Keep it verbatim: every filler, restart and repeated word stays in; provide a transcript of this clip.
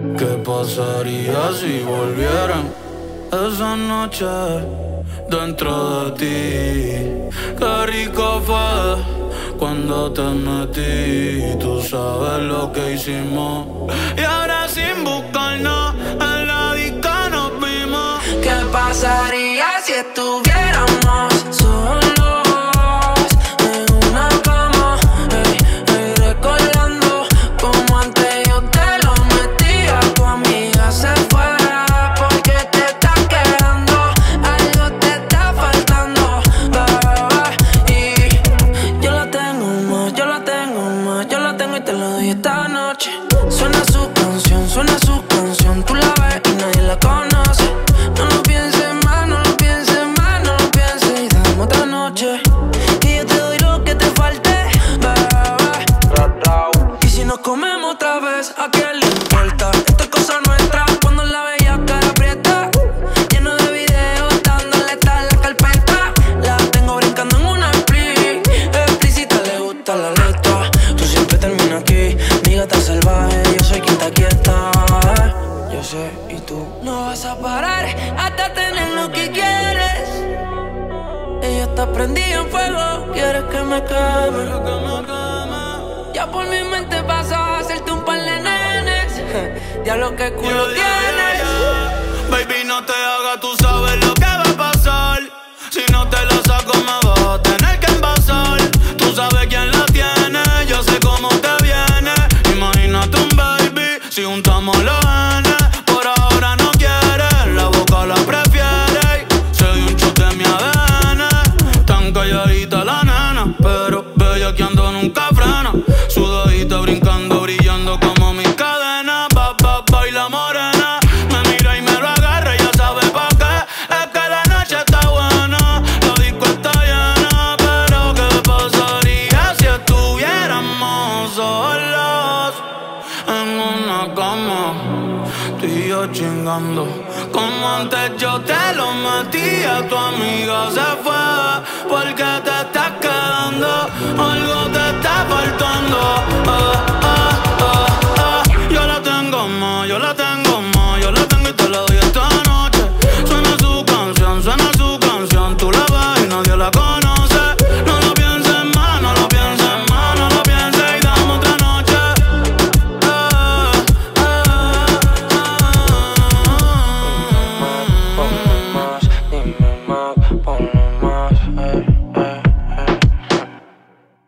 ¿Qué pasaría si volvieran esa noche dentro de ti? Qué rico fue cuando te metí. Tú sabes lo que hicimos. Y ahora sin buscarnos en la disco nos vimos. ¿Qué pasaría si estuviéramos solos? Esta noche suena su canción, suena su canción. Tú la ves y nadie la conoce. No lo pienses más, no lo pienses más, no lo pienses. Y dame otra noche y yo te doy lo que te falte, bebé. Y si nos comemos otra vez, ¿a quién le importa? Esta es cosa nuestra. Cuando la veía cara aprieta, lleno de videos dándole está en la carpeta. La tengo brincando en una split explícita, le gusta la letra. Tú siempre terminas aquí. Mi gata salvaje, yo soy quien te quieta. Yo sé, y tú no vas a parar hasta tener lo que quieres. Ella está prendida en fuego, quieres que me queme. Ya por mi mente paso a hacerte un par de nenes. Ya lo que culo yeah, yeah, tienes. Yeah. Baby, no te hagas, tú sabes lo que va a pasar. Si no te lo saco me vas a tener que envasar. Tú sabes quién la tiene, yo sé cómo te viene. Imagínate un baby, si juntamos los genes. Por ahora no quiere, la boca la prefiere. Se dio un shot de mi A D N. Tan calladita la nena, pero bella que ando nunca frena. Sudadita brincando, brillando como mis cadenas. Ba, ba, baila morena. Me mira y me lo agarra, ya sabe pa' qué. Es que la noche está buena, la disco está llena. Pero ¿qué pasaría si estuviéramos solos en una cama? Tú y yo chingando, como antes yo te lo metía. Tu amiga se fue porque te estás quedando. Algo te está faltando, eh.